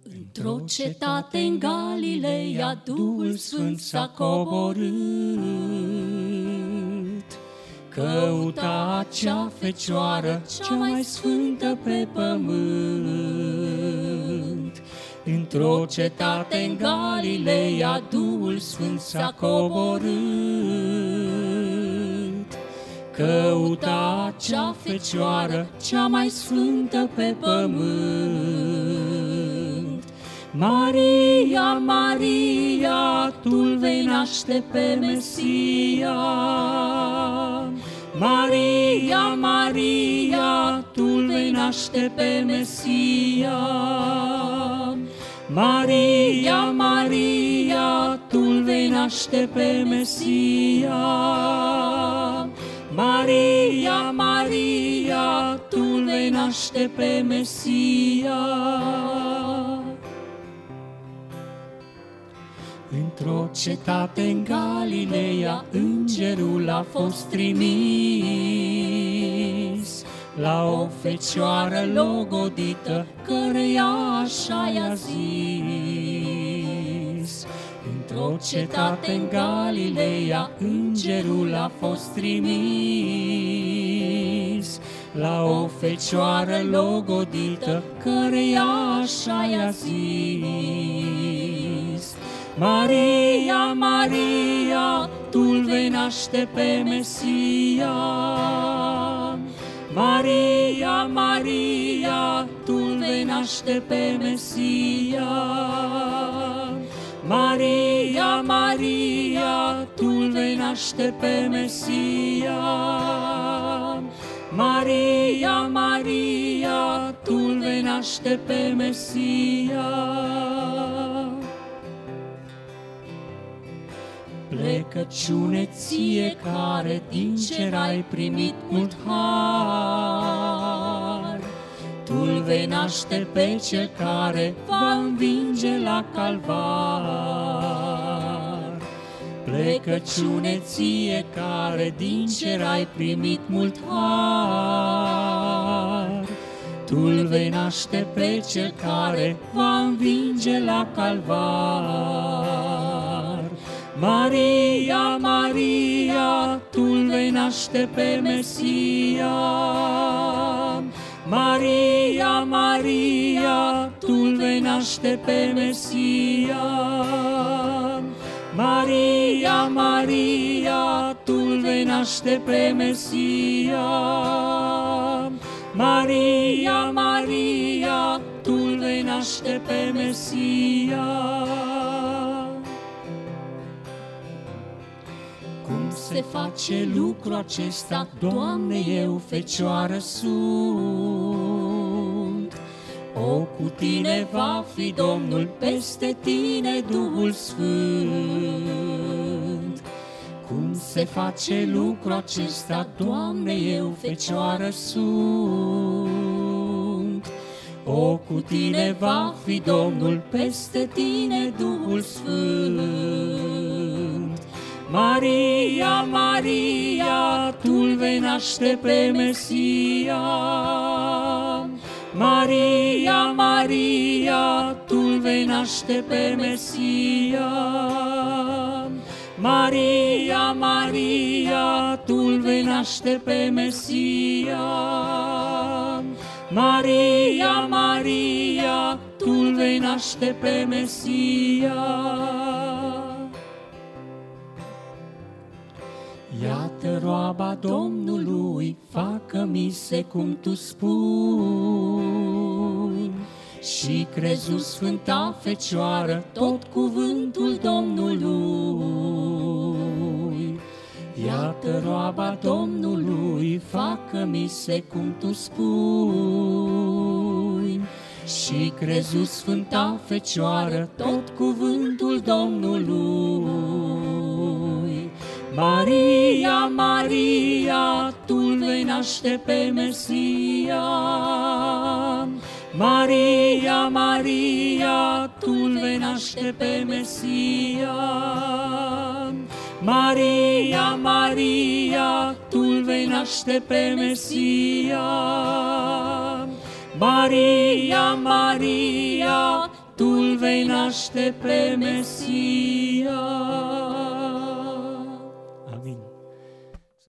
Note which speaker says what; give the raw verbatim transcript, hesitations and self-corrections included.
Speaker 1: Într-o cetate în Galileea, Duhul Sfânt s-a coborât. Căuta acea fecioară, cea mai sfântă pe pământ. Într-o cetate în Galileea, Duhul Sfânt s-a coborât. Căuta acea fecioară, cea mai sfântă pe pământ. Maria, Maria, tu-l vei naște pe Mesia. Maria, Maria, tu-l vei naște pe Mesia. Maria, Maria, tu-l vei naște pe Mesia. Maria, Maria, tu-l vei naște pe Mesia. Într-o cetate în Galileea, îngerul a fost trimis la o fecioară logodită, căreia așa i-a zis. Într-o cetate în Galileea, îngerul a fost trimis la o fecioară logodită, căreia așa i-a zis. Maria, Maria, tu-l vei naște pe Mesia. Maria, Maria, tu-l vei naște pe Mesia. Maria, Maria, tu-l vei naște pe Mesia. Maria, Maria, tu-l vei naște pe Mesia. Plecăciune ție care din cer ai primit mult har, tu-l vei naște pe cel care va învinge la calvar. Plecăciune ție care din cer ai primit mult har, tu-l vei naște pe cel care va învinge la calvar. Maria, Maria, tu-l vei naște pe Mesia. Maria, Maria, tu-l vei naște pe Mesia. Maria, Maria, tu-l vei naște pe Mesia. Maria, Maria, tu-l vei naște pe Mesia. Cum se face lucrul acesta, Doamne, eu fecioară sunt. O, cu tine va fi Domnul, peste tine Duhul Sfânt. Cum se face lucrul acesta, Doamne, eu fecioară sunt. O, cu tine va fi Domnul, peste tine Duhul Sfânt. Maria, Maria, tu-l vei naște pe Mesia. Maria, Maria, tu-l vei naște pe Mesia. Maria, Maria, tu-l vei naște pe Mesia. Maria, Maria, tu-l vei naște pe Mesia. Iată roaba Domnului, facă-mi se cum tu spui. Și crezu Sfânta Fecioară tot cuvântul Domnului. Iată roaba Domnului, facă-mi se cum tu spui. Și crezu Sfânta Fecioară tot cuvântul Domnului. Maria, Maria, tu-l vei naște pe Mesia. Maria, Maria, tu-l vei naște pe Mesia. Maria, Maria, tu-l vei naște pe Mesia. Maria, Maria, Tu vei naște pe Mesia.